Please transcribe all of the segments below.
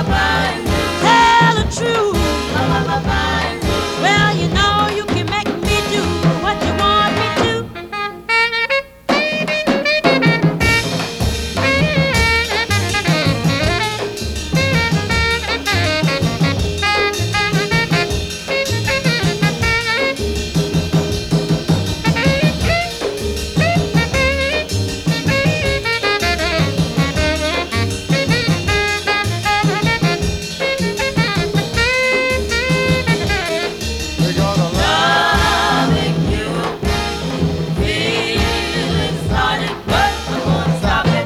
Tell the truth. Well, you know you can make me do what you want me to. We're gonna Loving you, feeling started, but I won't stop it.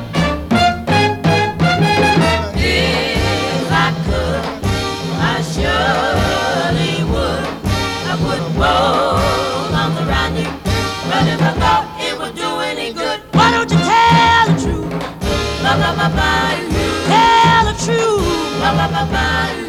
If I could, I surely would. I would roll arms around you, but if I thought it would do any good, why don't you tell the truth? Tell the truth.